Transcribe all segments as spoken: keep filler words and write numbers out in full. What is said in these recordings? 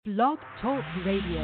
Blog Talk Radio.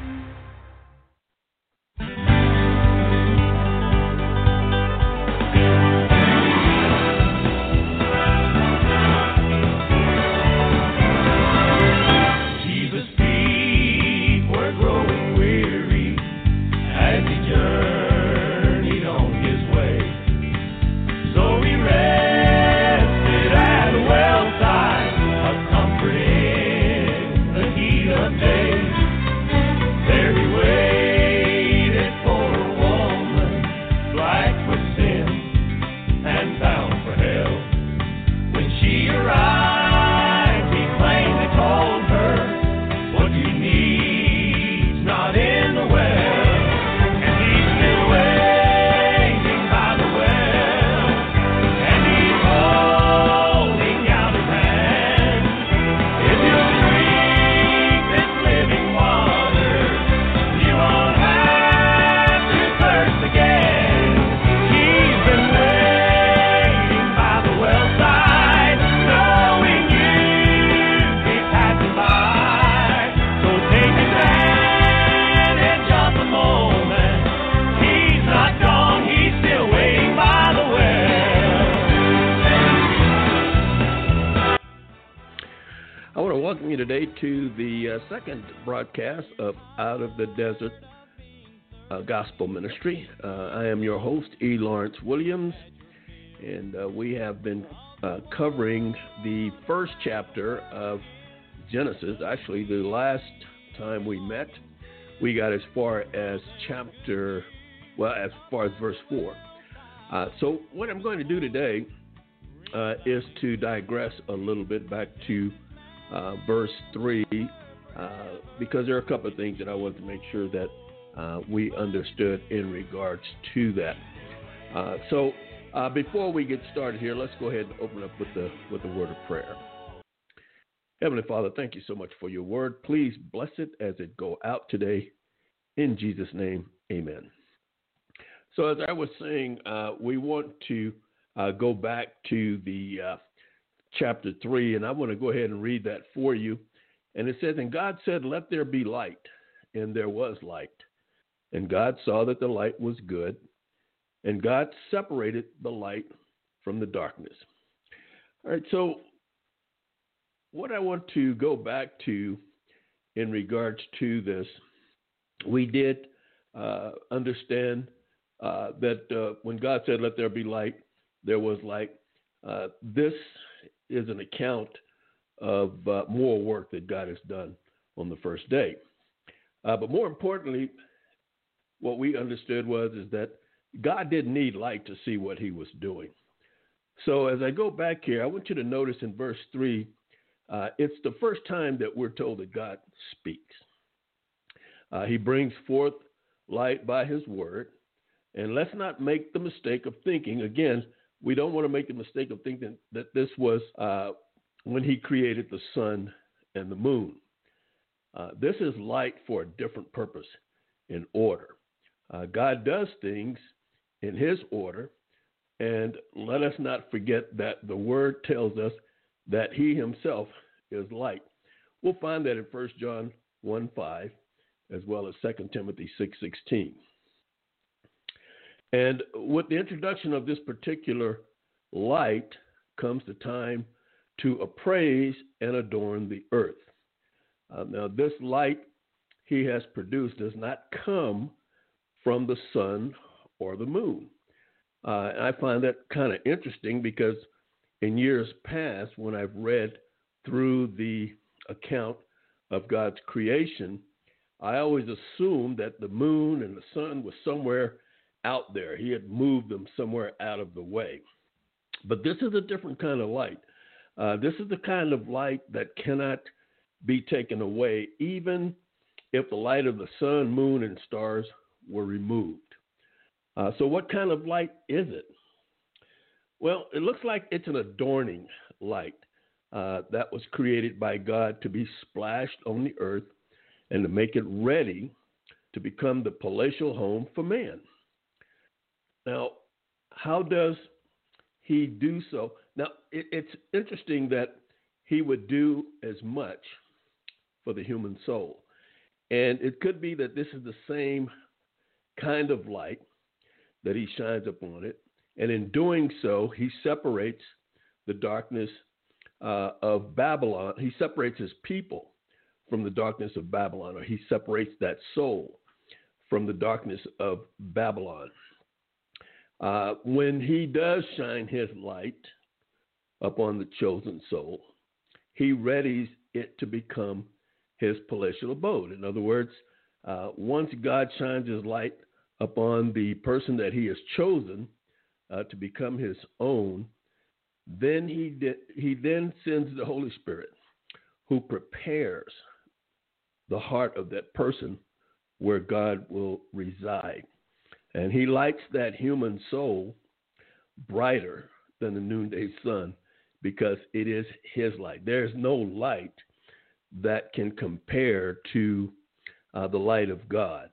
Today to the uh, second broadcast of Out of the Desert uh, Gospel Ministry. Uh, I am your host, E. Lawrence Williams, and uh, we have been uh, covering the first chapter of Genesis. Actually, the last time we met, we got as far as chapter, well, as far as verse four. Uh, so what I'm going to do today uh, is to digress a little bit back to Uh, verse three, uh, because there are a couple of things that I wanted to make sure that uh, we understood in regards to that. Uh, so uh, before we get started here, let's go ahead and open up with the with the word of prayer. Heavenly Father, thank you so much for your word. Please bless it as it go out today. In Jesus' name, amen. So as I was saying, uh, we want to uh, go back to the uh, chapter three, and I want to go ahead and read that for you. And it says, "And God said, let there be light, and there was light. And God saw that the light was good, and God separated the light from the darkness." All right, so what I want to go back to in regards to this, we did uh, understand uh, that uh, when God said, let there be light, there was light. Uh, this is an account of uh, more work that God has done on the first day. Uh, but more importantly, what we understood was is that God didn't need light to see what he was doing. So as I go back here, I want you to notice in verse three, uh, it's the first time that we're told that God speaks. Uh, he brings forth light by his word. And let's not make the mistake of thinking, again, we don't want to make the mistake of thinking that this was uh, when he created the sun and the moon. Uh, this is light for a different purpose in order. Uh, God does things in his order, and let us not forget that the word tells us that he himself is light. We'll find that in First John one five, as well as Second Timothy six sixteen. And with the introduction of this particular light comes the time to appraise and adorn the earth. Uh, now, this light he has produced does not come from the sun or the moon. Uh, and I find that kind of interesting because in years past, when I've read through the account of God's creation, I always assumed that the moon and the sun was somewhere out there. He had moved them somewhere out of the way. But this is a different kind of light. Uh, this is the kind of light that cannot be taken away, even if the light of the sun, moon, and stars were removed. Uh, so what kind of light is it? Well, it looks like it's an adorning light uh, that was created by God to be splashed on the earth and to make it ready to become the palatial home for man. Now, how does he do so? Now, it, it's interesting that he would do as much for the human soul. And it could be that this is the same kind of light that he shines upon it. And in doing so, he separates the darkness uh, of Babylon. He separates his people from the darkness of Babylon, or he separates that soul from the darkness of Babylon. Uh, when he does shine his light upon the chosen soul, he readies it to become his palatial abode. In other words, uh, once God shines his light upon the person that he has chosen uh, to become his own, then he di- he then sends the Holy Spirit, who prepares the heart of that person where God will reside. And he lights that human soul brighter than the noonday sun because it is his light. There's no light that can compare to uh, the light of God.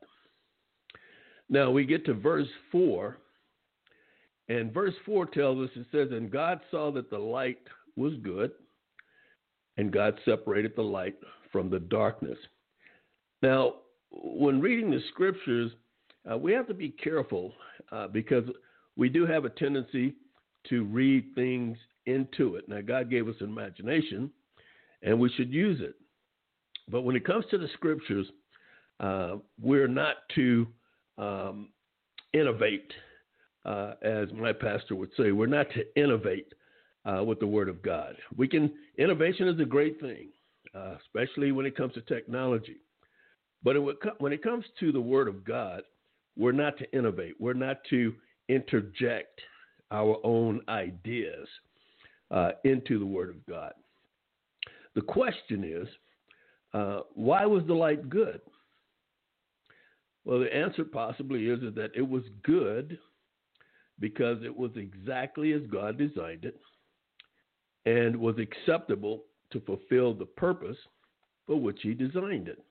Now we get to verse four, and verse four tells us, it says, and God saw that the light was good, and God separated the light from the darkness. Now, when reading the scriptures, uh, we have to be careful uh, because we do have a tendency to read things into it. Now, God gave us an imagination, and we should use it. But when it comes to the scriptures, uh, we're not to um, innovate, uh, as my pastor would say. We're not to innovate uh, with the Word of God. We can. Innovation is a great thing, uh, especially when it comes to technology. But it, when it comes to the Word of God, we're not to innovate. We're not to interject our own ideas uh, into the Word of God. The question is, uh, why was the light good? Well, the answer possibly is, is that it was good because it was exactly as God designed it and was acceptable to fulfill the purpose for which he designed it.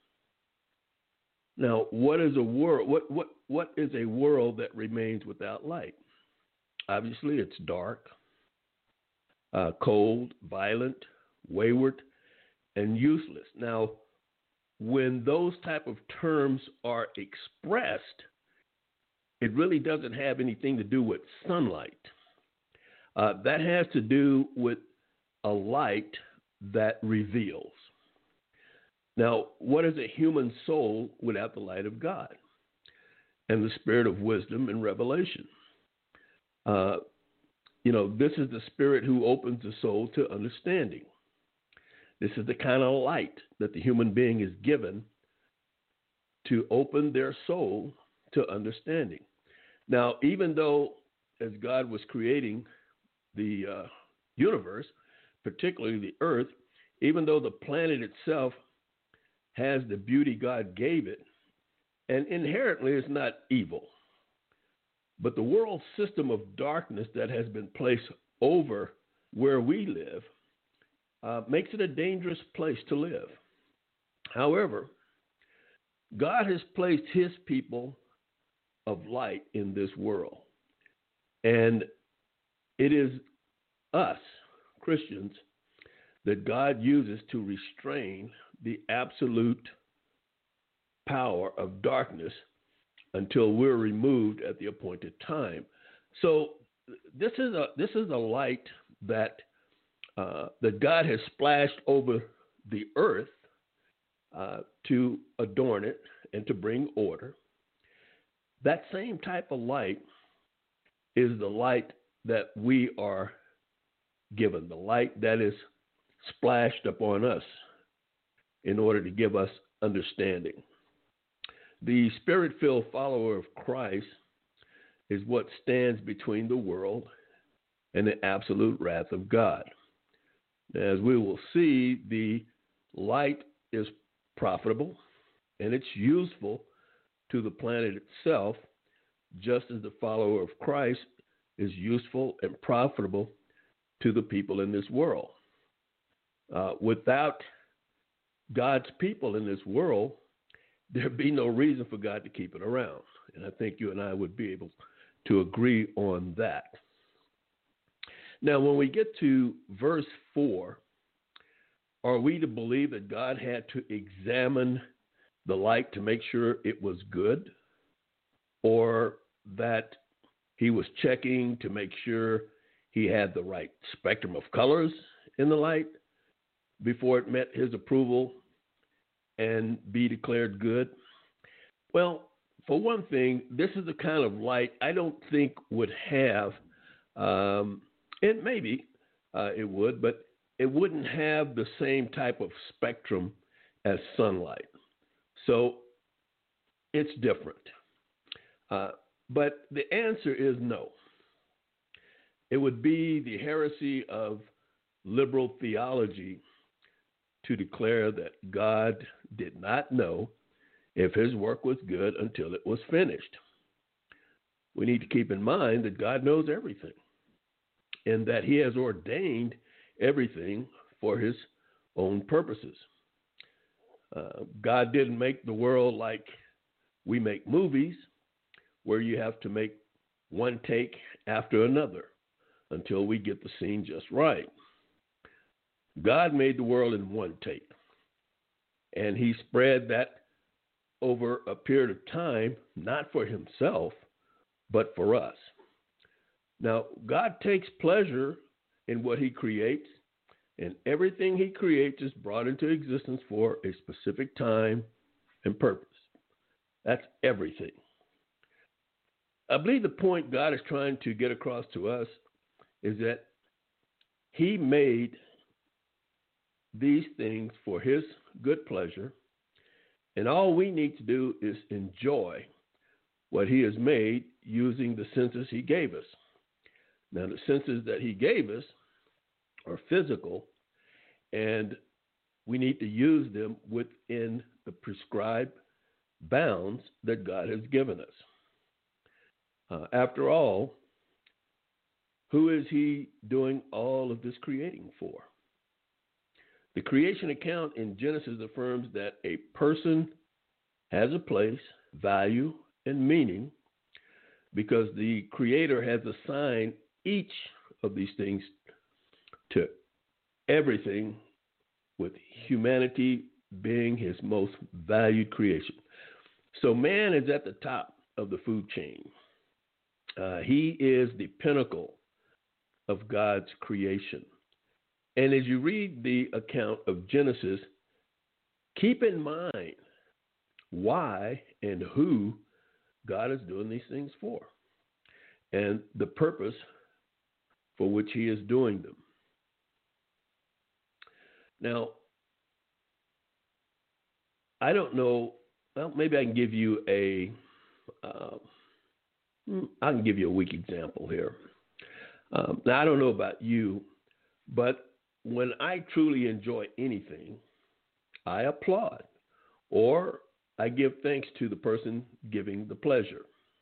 Now, what is a world? What what what is a world that remains without light? Obviously, it's dark, uh, cold, violent, wayward, and useless. Now, when those type of terms are expressed, it really doesn't have anything to do with sunlight. Uh, that has to do with a light that reveals. Now, what is a human soul without the light of God and the spirit of wisdom and revelation? Uh, you know, this is the spirit who opens the soul to understanding. This is the kind of light that the human being is given to open their soul to understanding. Now, even though as God was creating the uh, universe, particularly the earth, even though the planet itself has the beauty God gave it, and inherently is not evil, but the world system of darkness that has been placed over where we live uh, makes it a dangerous place to live. However, God has placed his people of light in this world, and it is us, Christians, that God uses to restrain the absolute power of darkness until we're removed at the appointed time. So this is a this is a light that uh, that God has splashed over the earth uh, to adorn it and to bring order. That same type of light is the light that we are given, the light that is splashed upon us in order to give us understanding. The spirit-filled follower of Christ is what stands between the world and the absolute wrath of God. As we will see, the light is profitable and it's useful to the planet itself, just as the follower of Christ is useful and profitable to the people in this world. Uh, without God's people in this world, there'd be no reason for God to keep it around. And I think you and I would be able to agree on that. Now, when we get to verse four, are we to believe that God had to examine the light to make sure it was good, or that he was checking to make sure he had the right spectrum of colors in the light before it met his approval and be declared good? Well, for one thing, this is the kind of light I don't think would have, um, and maybe uh, it would, but it wouldn't have the same type of spectrum as sunlight. So it's different. Uh, but the answer is no. It would be the heresy of liberal theology to declare that God did not know if his work was good until it was finished. We need to keep in mind that God knows everything and that he has ordained everything for his own purposes. Uh, God didn't make the world like we make movies, where you have to make one take after another until we get the scene just right. God made the world in one take, and he spread that over a period of time, not for himself, but for us. Now, God takes pleasure in what he creates, and everything he creates is brought into existence for a specific time and purpose. That's everything. I believe the point God is trying to get across to us is that he made these things for his good pleasure, and all we need to do is enjoy what he has made using the senses he gave us. Now, the senses that he gave us are physical, and we need to use them within the prescribed bounds that God has given us. Uh, after all, who is he doing all of this creating for? The creation account in Genesis affirms that a person has a place, value, and meaning because the Creator has assigned each of these things to everything, with humanity being his most valued creation. So man is at the top of the food chain. Uh, he is the pinnacle of God's creation. And as you read the account of Genesis, keep in mind why and who God is doing these things for, and the purpose for which he is doing them. Now, I don't know, well, maybe I can give you a, uh, I can give you a weak example here. Um, now, I don't know about you, but when I truly enjoy anything, I applaud, or I give thanks to the person giving the pleasure.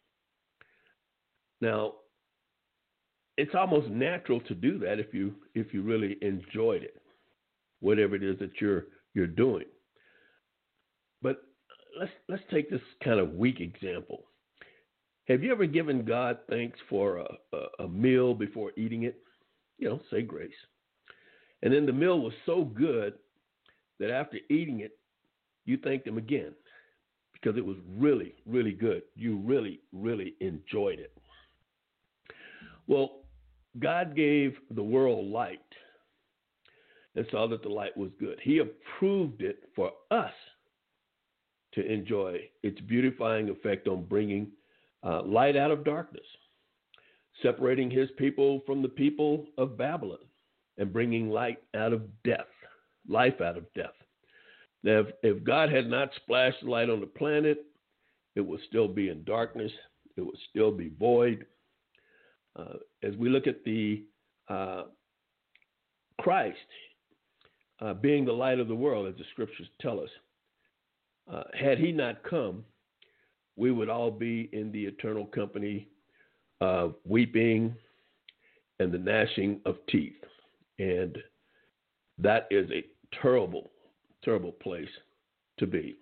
Now, it's almost natural to do that if you if you really enjoyed it, whatever it is that you're you're doing. But let's let's take this kind of weak example. Have you ever given God thanks for a, a, a meal before eating it? You know, say grace. And then the meal was so good that after eating it, you thanked him again because it was really, really good. You really, really enjoyed it. Well, God gave the world light and saw that the light was good. He approved it for us to enjoy its beautifying effect on bringing uh, light out of darkness, separating his people from the people of Babylon, and bringing light out of death, life out of death. Now, if, if God had not splashed light on the planet, it would still be in darkness. It would still be void. Uh, as we look at the uh, Christ uh, being the light of the world, as the scriptures tell us, uh, had he not come, we would all be in the eternal company of weeping and the gnashing of teeth. And that is a terrible, terrible place to be.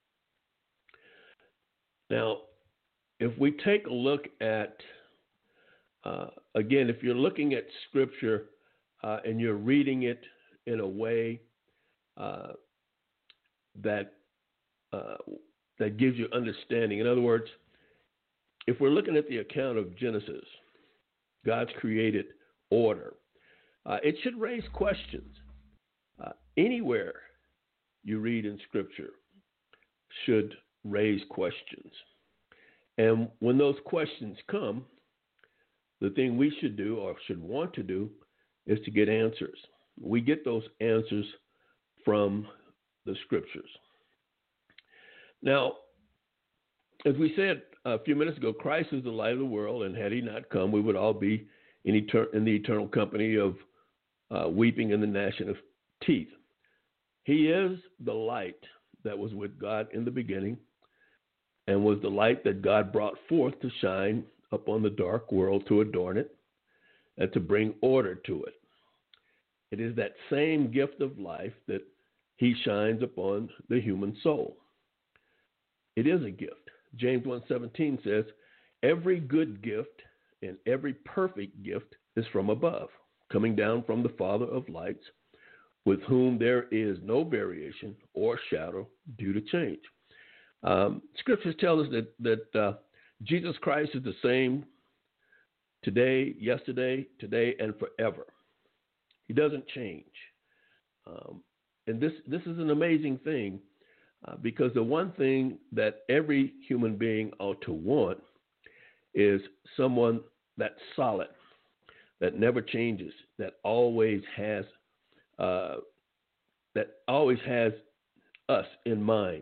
Now, if we take a look at, uh, again, if you're looking at Scripture uh, and you're reading it in a way uh, that uh, that gives you understanding. In other words, if we're looking at the account of Genesis, God's created order, uh, it should raise questions. Uh, anywhere you read in Scripture should raise questions. And when those questions come, the thing we should do or should want to do is to get answers. We get those answers from the Scriptures. Now, as we said a few minutes ago, Christ is the light of the world, and had he not come, we would all be in, etern- in the eternal company of uh, weeping and the gnashing of teeth. He is the light that was with God in the beginning and was the light that God brought forth to shine upon the dark world, to adorn it and to bring order to it. It is that same gift of life that he shines upon the human soul. It is a gift. James one seventeen says, every good gift and every perfect gift is from above, coming down from the Father of lights, with whom there is no variation or shadow due to change. Um, scriptures tell us that, that uh, Jesus Christ is the same today, yesterday, today, and forever. He doesn't change. Um, and this, this is an amazing thing uh, because the one thing that every human being ought to want is someone that's solid, that never changes, that always has uh, that always has us in mind.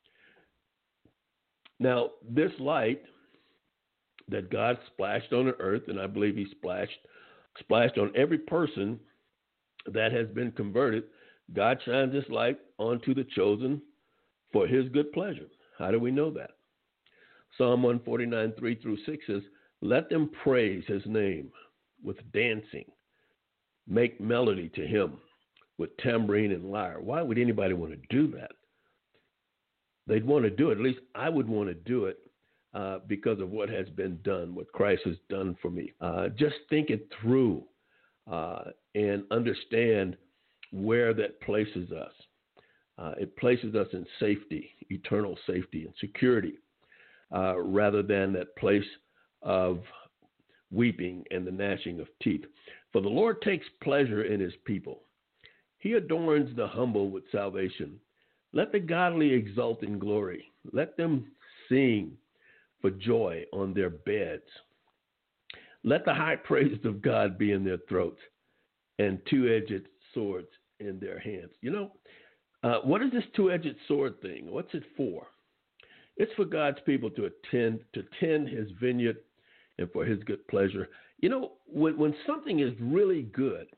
Now, this light that God splashed on the earth, and I believe he splashed splashed on every person that has been converted, God shines this light onto the chosen for his good pleasure. How do we know that? Psalm one forty-nine, three through six says, let them praise his name with dancing, make melody to him with tambourine and lyre. Why would anybody want to do that? They'd want to do it. At least I would want to do it uh, because of what has been done, what Christ has done for me. Uh, just think it through uh, and understand where that places us. Uh, it places us in safety, eternal safety and security, uh, rather than that place of weeping and the gnashing of teeth. For the Lord takes pleasure in his people. He adorns the humble with salvation. Let the godly exult in glory. Let them sing for joy on their beds. Let the high praises of God be in their throats and two-edged swords in their hands. You know, uh, what is this two-edged sword thing? What's it for? It's for God's people to attend, to tend his vineyard and for his good pleasure. You know, when, when something is really good,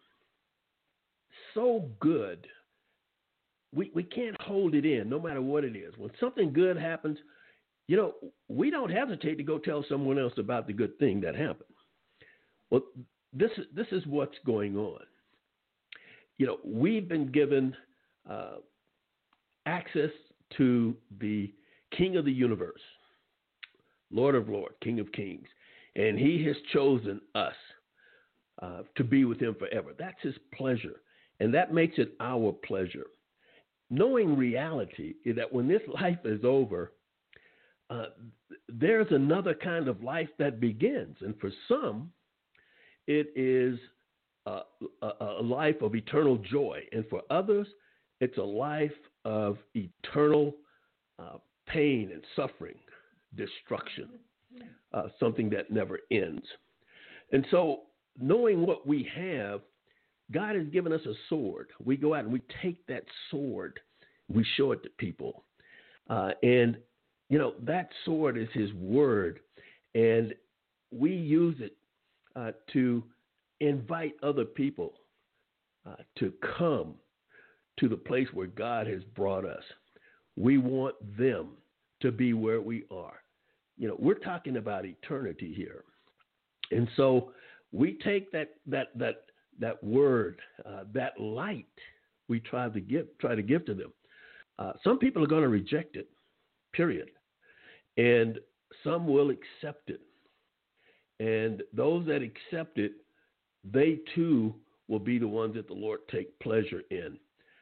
so good, we, we can't hold it in no matter what it is. When something good happens, you know, we don't hesitate to go tell someone else about the good thing that happened. Well, this, this is what's going on. You know, we've been given uh, access to the King of the universe, Lord of Lords, King of Kings, and he has chosen us uh, to be with him forever. That's his pleasure, and that makes it our pleasure. Knowing reality is that when this life is over, uh, there's another kind of life that begins, and for some, it is a, a, a life of eternal joy, and for others, it's a life of eternal uh, pain and suffering, destruction, uh, something that never ends. And so, knowing what we have, God has given us a sword. We go out and we take that sword, we show it to people. Uh, and, you know, that sword is his word. And we use it uh, to invite other people uh, to come to the place where God has brought us. We want them to be where we are. You know, we're talking about eternity here. And so we take that that that that word, uh, that light we try to give try to give to them. Uh, some people are going to reject it, period. And some will accept it. And those that accept it, they too will be the ones that the Lord take pleasure in.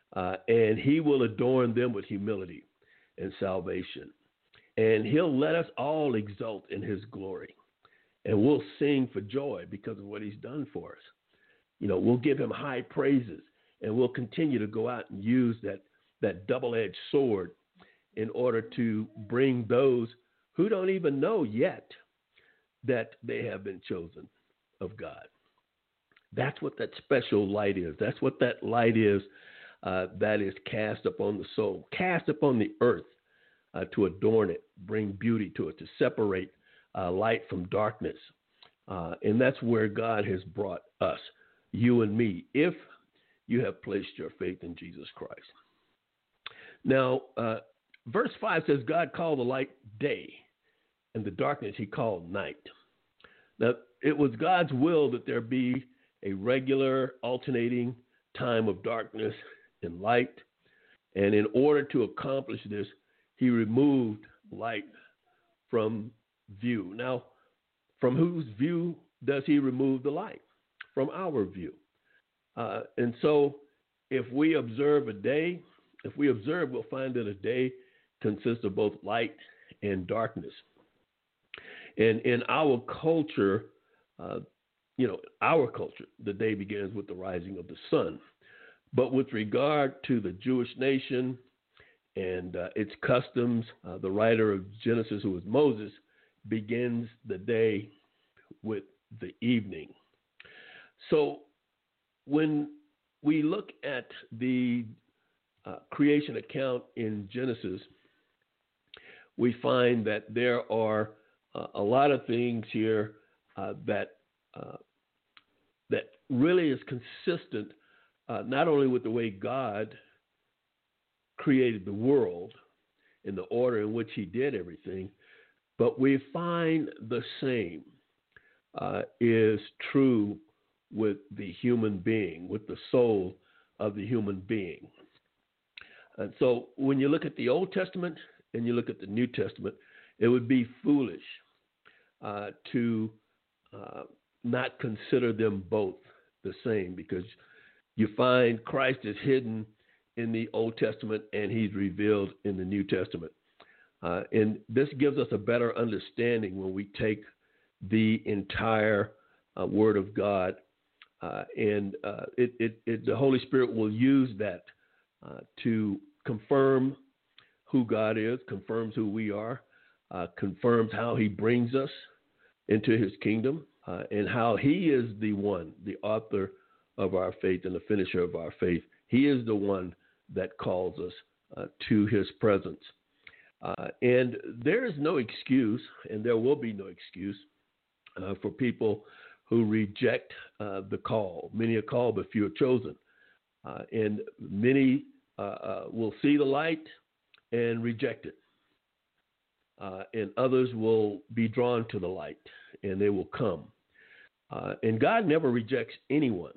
uh, and he will adorn them with humility and salvation. And he'll let us all exult in his glory. And we'll sing for joy because of what he's done for us. You know, we'll give him high praises, and we'll continue to go out and use that, that double-edged sword in order to bring those who don't even know yet that they have been chosen of God. That's what that special light is. That's what that light is uh, that is cast upon the soul, cast upon the earth uh, to adorn it, bring beauty to it, to separate uh, light from darkness. Uh, and that's where God has brought us, you and me, if you have placed your faith in Jesus Christ. Now, uh, verse five says, God called the light day, and the darkness he called night. Now, it was God's will that there be a regular alternating time of darkness and light. And in order to accomplish this, he removed light from view. Now, from whose view does he remove the light? From our view. Uh, and so if we observe a day, if we observe, we'll find that a day consists of both light and darkness. And in our culture, uh, you know, our culture, the day begins with the rising of the sun. But with regard to the Jewish nation and uh, its customs, uh, the writer of Genesis, who was Moses, begins the day with the evening. So when we look at the uh, creation account in Genesis, we find that there are uh, a lot of things here uh, that uh, that really is consistent uh, not only with the way God created the world in the order in which he did everything, but we find the same uh, is true with the human being, with the soul of the human being. And so when you look at the Old Testament and you look at the New Testament, it would be foolish uh, to uh, not consider them both the same, because you find Christ is hidden in the Old Testament and he's revealed in the New Testament. Uh, and this gives us a better understanding when we take the entire uh, Word of God, uh, and uh, it, it, it, the Holy Spirit will use that uh, to confirm who God is, confirms who we are, uh, confirms how he brings us into his kingdom, uh, and how he is the one, the author of our faith and the finisher of our faith. He is the one that calls us uh, to his presence. Uh, and there is no excuse, and there will be no excuse uh, for people who reject uh, the call. Many are called, but few are chosen. Uh, and many uh, uh, will see the light and reject it. Uh, and others will be drawn to the light, and they will come. Uh, and God never rejects anyone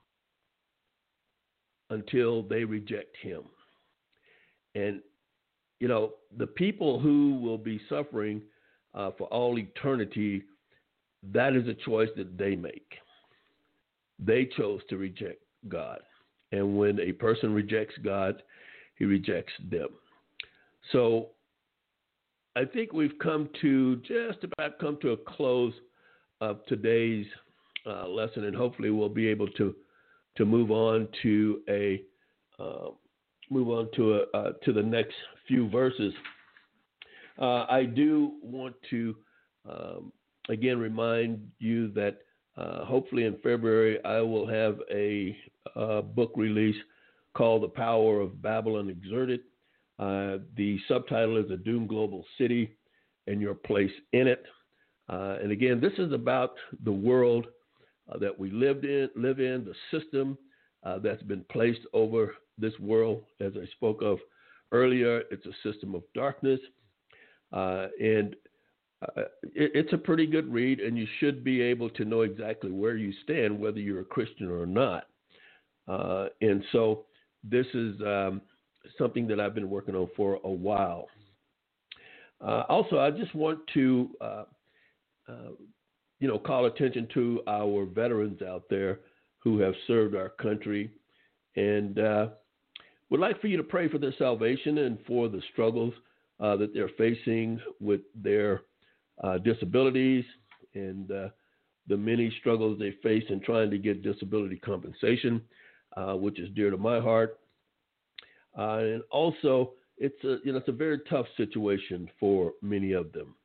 until they reject him. And, you know, the people who will be suffering uh, for all eternity, that is a choice that they make. They chose to reject God. And when a person rejects God, he rejects them. So I think we've come to just about come to a close of today's uh, lesson, and hopefully we'll be able to to move on to a uh, move on to a uh, to the next few verses. Uh, I do want to um, again remind you that uh, hopefully in February I will have a, a book release called "The Power of Babylon Exerted." Uh, the subtitle is "A Doomed Global City and Your Place in It." Uh, and again, this is about the world uh, that we lived in, live in, the system uh, that's been placed over this world. As I spoke of earlier, it's a system of darkness. Uh, and uh, it, it's a pretty good read, and you should be able to know exactly where you stand, whether you're a Christian or not. Uh, and so this is um, something that I've been working on for a while. Uh, also, I just want to, uh, uh, you know, call attention to our veterans out there who have served our country. And uh, would like for you to pray for their salvation and for the struggles uh, that they're facing with their uh, disabilities and uh, the many struggles they face in trying to get disability compensation, uh, which is dear to my heart. Uh, and also, it's a, you know, it's a very tough situation for many of them.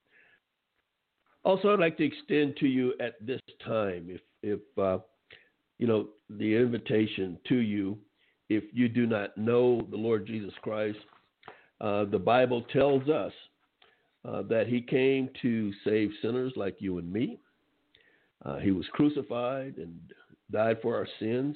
Also, I'd like to extend to you at this time, if, if uh, you know, the invitation to you, if you do not know the Lord Jesus Christ. Uh, the Bible tells us uh, that he came to save sinners like you and me. Uh, he was crucified and died for our sins,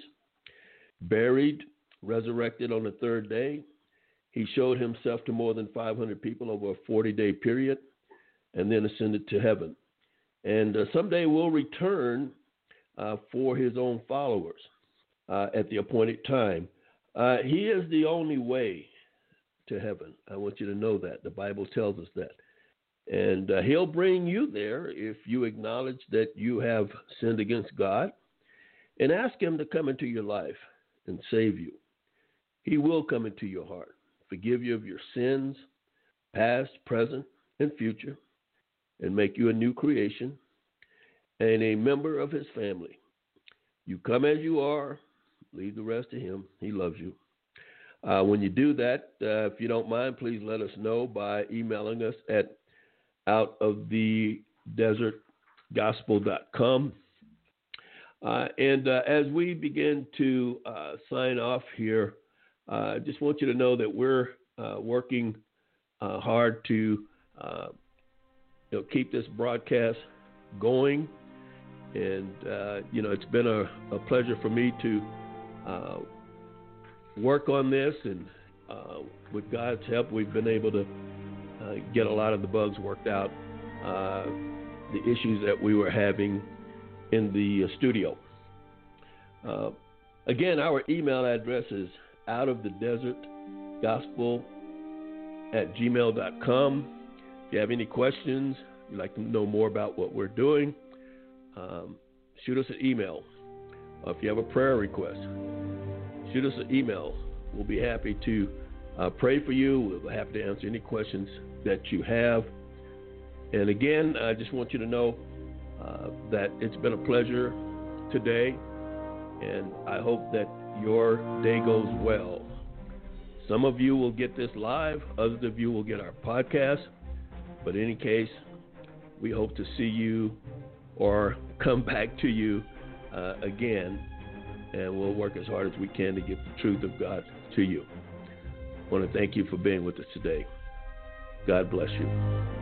buried, resurrected on the third day. He showed himself to more than five hundred people over a forty-day period and then ascended to heaven. And uh, someday will return uh, for his own followers uh, at the appointed time. Uh, he is the only way to heaven. I want you to know that. The Bible tells us that. And uh, he'll bring you there if you acknowledge that you have sinned against God and ask him to come into your life and save you. He will come into your heart, forgive you of your sins, past, present, and future, and make you a new creation and a member of his family. You come as you are, leave the rest to him. He loves you. Uh, when you do that, uh, if you don't mind, please let us know by emailing us at out of the desert gospel dot com. Uh, and uh, as we begin to uh, sign off here, uh, I just want you to know that we're uh, working uh, hard to uh, you know, keep this broadcast going. And, uh, you know, it's been a, a pleasure for me to uh, work on this. And uh, with God's help, we've been able to uh, get a lot of the bugs worked out, uh, the issues that we were having in the uh, studio. Uh, again, our email address is out of the desert gospel at gmail dot com. If you have any questions, you'd like to know more about what we're doing, um, shoot us an email. Uh, if you have a prayer request, shoot us an email. We'll be happy to uh, pray for you. We'll be happy to answer any questions that you have. And again, I just want you to know uh, that it's been a pleasure today, and I hope that your day goes well. Some of you will get this live, others of you will get our podcast, but in any case, we hope to see you or come back to you uh, again, and we'll work as hard as we can to get the truth of God to you. I want to thank you for being with us today. God bless you.